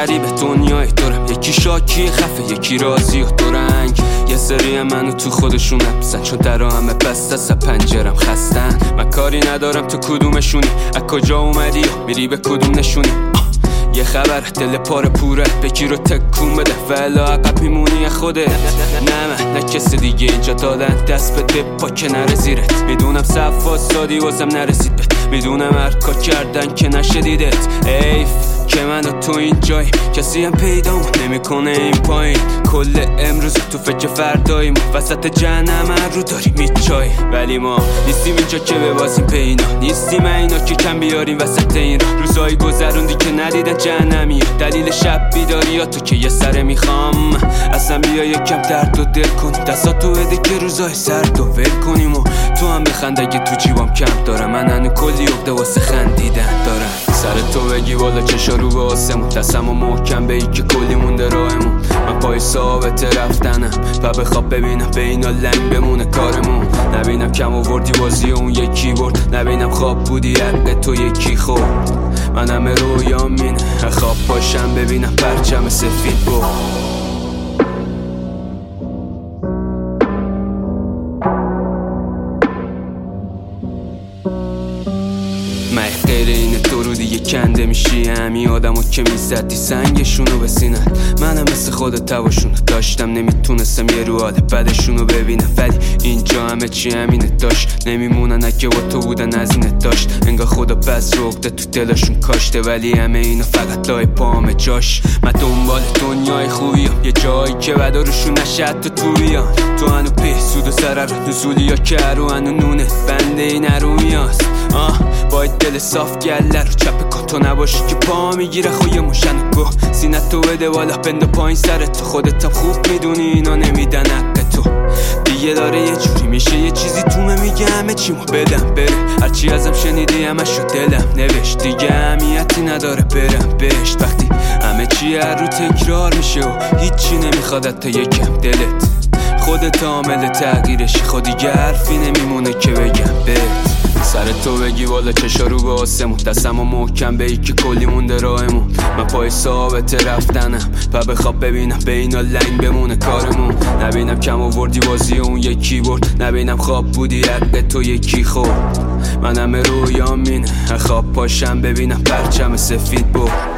غریبه دنیای دورم، یکی شاکی خفه یکی راضی و دورنگ. یه سری منو تو خودشون حبسن، چون درا همه بسته از پنجرم خستن. من کاری ندارم تو کدومشونی، از کجا اومدی و میری به کدوم نشونی. یه خبر دل پاره پوره بگیر و تکون بده و الا عقب میمونی خوده. نه من نه کسی دیگه اینجا دادن دست بده پا که نره زیرت. میدونم صفا سادی واسم نرسید بهت، میدونم هر کار کردن که نشدیدت. ایف که من و تو اینجاییم، کسی هم پیدا نمیکنه این پایین. کل امروز تو فکر فرداییم، وسط جهنم رو داریم میچای. ولی ما نیستیم اینجا که ببازیم پینا، نیستیم اینا که کم بیاریم وسط این راه. روزایی گذروندی که ندیدن جهنمی، دلیل شب بیداری یا تو که یه سره میخوام. اصلا بیا یکم درد و دل کن، دستاتو بده که روزای سرد و ول کنیم. و تو هم بخند اگه تو جیبام کم دارم، من هنو کلی عقده واسه خندیدن دارم. سر تو بگی والا چشا رو به آسمون، دستمو محکم بگی که کلی مونده راهمون. من پای ثابت رفتنم و بخواب ببینم به اینا لنگ بمونه کارمون. نبینم کم آوردی بازی اون یکی برد، نبینم خواب بودی حق تو یکی خورد. من همه رویام مینه خواب باشم ببینم پرچم سفید بود. من غیر اینه تو رو دیگه کنده میشی، همین آدمو که میزدی سنگشونو به سینت. منم مثل خودت تواشونو داشتم، نمیتونستم یه رو حال بدشونو ببینم. ولی اینجا همه چی همینه داشت، نمیمونن اگه با تو بودن از اینت داشت. انگار خدا بس رو عقده تو دلشون کاشته، ولی همه اینا فقط لای پامه جاش. من دنبال دنیای خوبیم، یه جایی که بدا روشون نشد تو بیان. تو هنو سود و سرر نزولی یا که رو هنو نونه بنده این هرومیاست. باید دل صاف گله رو چپ کن، تو نباشی که پا میگیره خوی موشن گو. سینتو بده بالا بند پایین سرت، تو خودت هم خوب میدونی اینا نمیدن حق تو. دیگه داره یه جوری میشه یه چیزی تو میگه همه چیمو بدم بره. هرچی ازم شنیدی همشو دلم نوشت، دیگه اهمیتی نداره برم بهشت. وقتی همه چی هر رو تکرار میشه و هیچی نمیخواد تا یکم دلت. خودت عامل تغییرشی، خود دیگه حرفی نمیمونه که بگم بهت. سر تو بگی والا چشا رو به آسمون، دستمو محکم بگی که کلی مونده راهمون. من پای ثابت رفتنم و بخواب ببینم به اینا لنگ بمونه کارمون. نبینم کم آوردی بازی اون یکی برد، نبینم خواب بودی حق تو یکی خورد. من همه رویام مینه خواب پاشم ببینم پرچم سفید بود.